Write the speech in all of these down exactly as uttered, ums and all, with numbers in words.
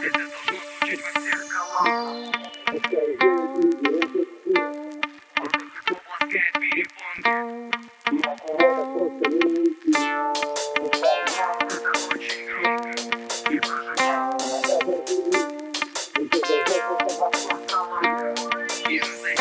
Это должно звучать во всех колонках. Кто ласкает перепонки. Это очень громко и прожигает. И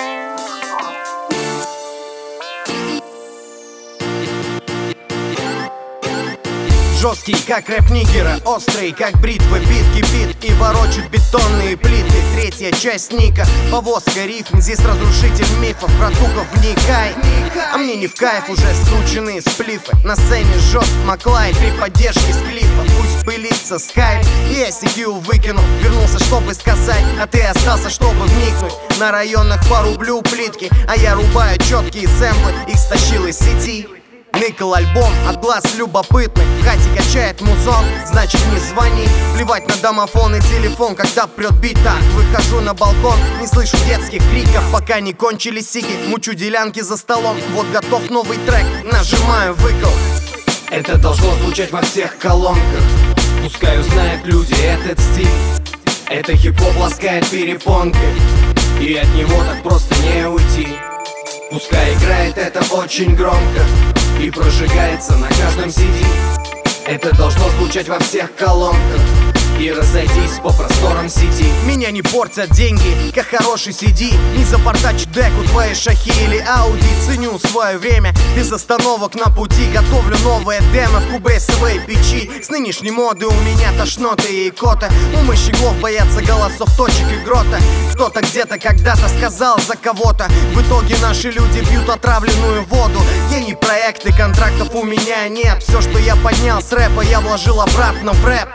жесткий, как рэп нигера, острый, как бритвы, бит кипит и ворочит бетонные плиты. Третья часть Ника, повозка рифм, здесь разрушитель мифов, братуха, вникай. А мне не в кайф уже скрученные сплифы. На сцене жжет Маклай при поддержке склифа. Пусть пылится скайп, и я си кью выкинул. Вернулся, чтобы сказать, а ты остался, чтобы вникнуть. На районах по рублю плитки, а я рубаю четкие сэмплы, их стащил из сети. Никол альбом от глаз любопытных. В хате качает музон, значит не звони. Плевать на домофон и телефон, когда прет бит. Так, выхожу на балкон, не слышу детских криков, пока не кончились сиги. Мучу делянки за столом, вот готов новый трек. Нажимаю выкл. Это должно звучать во всех колонках. Пускай узнают люди этот стиль. Это хип-хоп ласкает перепонки, и от него так просто не уйти. Пускай играет это очень громко и прожигается на каждом си ди. Это должно звучать во всех колонках и разойтись по просторам сети. Меня не портят деньги, как хороший си ди. Не запортачь деку твои шахи или ауди. Ценю свое время, без остановок на пути. Готовлю новое демо в кубейсовой печи. С нынешней моды у меня тошноты и кота. У мощегов боятся голосов точек и грота. Кто-то где-то когда-то сказал за кого-то. В итоге наши люди пьют отравленную воду. Я не проекты, контрактов у меня нет. Все, что я поднял с рэпа, я вложил обратно в рэп.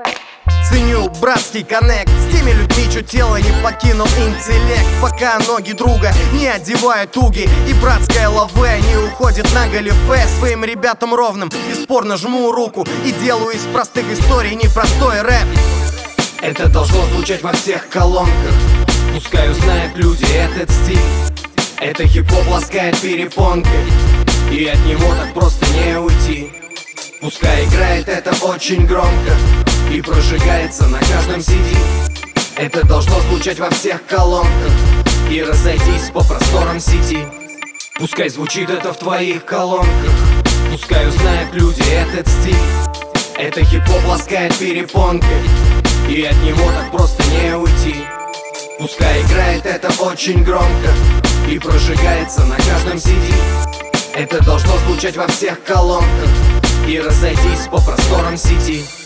Ценю братский коннект с теми людьми, чье тело не покинул интеллект. Пока ноги друга не одевают уги и братская лаве не уходит на галифе. Своим ребятам ровным бесспорно жму руку и делаю из простых историй непростой рэп. Это должно звучать во всех колонках. Пускай узнают люди этот стиль. Это хип-хоп ласкает перепонки, и от него так просто не уйти. Пускай играет это очень громко и прожигается на каждом си ди. Это должно звучать во всех колонках и разойтись по просторам сети. Пускай звучит это в твоих колонках. Пускай узнают люди этот стиль. Это хип-хоп ласкает перепонки, и от него так просто не уйти. Пускай играет это очень громко и прожигается на каждом си ди. Это должно звучать во всех колонках и разойтись по просторам сети.